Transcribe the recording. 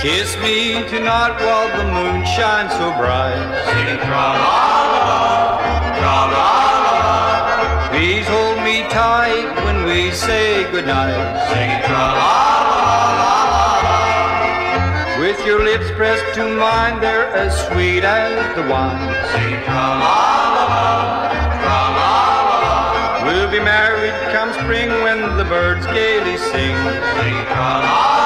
Kiss me tonight while the moon shines so bright. Sing tra-la-la-la, tra-la-la-la. Please hold me tight when we say goodnight. Sing tra-la-la-la-la. With your lips pressed to mine, they're as sweet as the wine. Sing tra-la-la-la, tra-la-la-la. We'll be married come spring when the birds gaily sing. Sing tra-la-la-la.